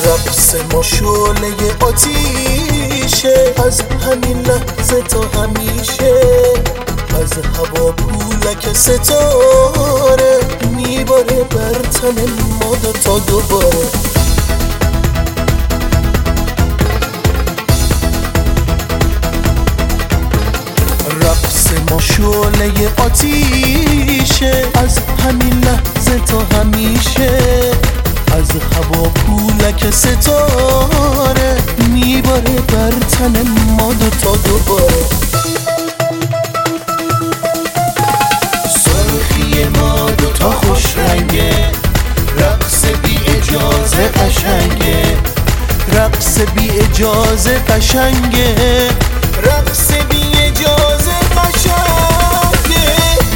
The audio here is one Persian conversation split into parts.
رقص ما شعله آتیشه، از همین لحظه تا همیشه، از هوا پولک ستاره میباره بر تن ما تا دوباره. رقص ما شعله آتیشه، از همین لحظه تا همیشه، از هوا پولک ستاره میباره بر تن ما تا دوباره. سرخی ما دوتا خوش رنگه، رقص بی اجازه قشنگه، رقص بی اجازه قشنگه، رقص بی اجازه قشنگه.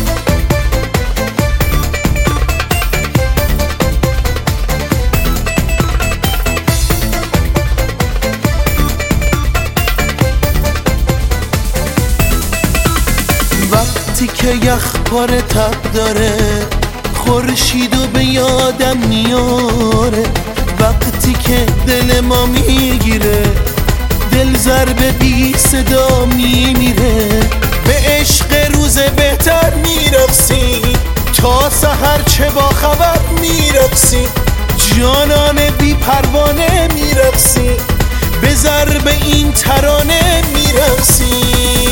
وقتی که یخ پاره تب داره، خورشیدو به یادم میاره، وقتی که دل ما میگیره، دل ضربه بی صدا میمیره، به عشق روز بهتر میرقصی، تا سحر چه با خبر میرقصی، جانان بی پروانه میرقصی، به ضرب این ترانه میرقصی.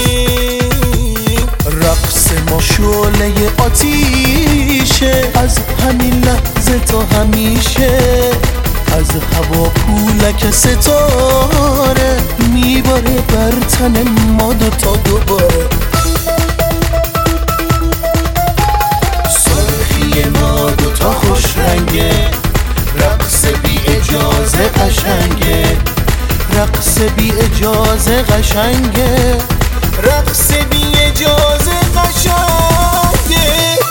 رقص ما شعله آتیشه، از همین لحظه تا همیشه، از هوا پولک ستاره میباره بر تن ما تا دوباره. سرخی ما دوتا خوش رنگه، رقص بی اجازه قشنگه، رقص بی اجازه قشنگه، رقص بی اجازه قشنگه.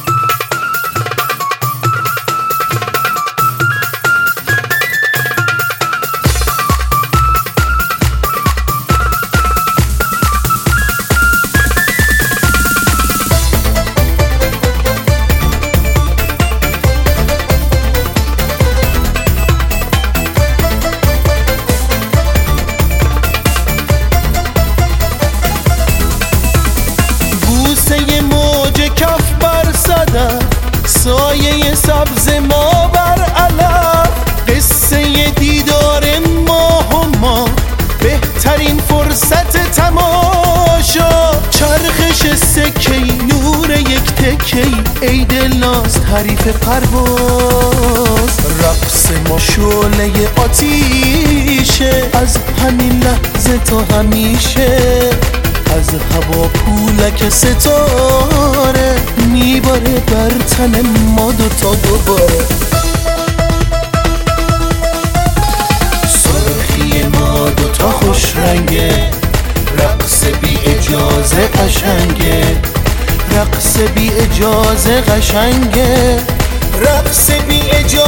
سایه سبز ما بر علم، قصه دیدار ماه و ما، بهترین فرصت تماشا، چرخش سکی نور یک تکی، ای دلناز حریف پرواز. رقص ما شعله آتیشه، از همین لحظه تا همیشه، از هوا پولک ستاره میباره بر تن ما تا دوباره. سرخی ما دوتا خوش رنگه، رقص بی اجازه قشنگه، رقص بی اجازه قشنگه، رقص بی اجازه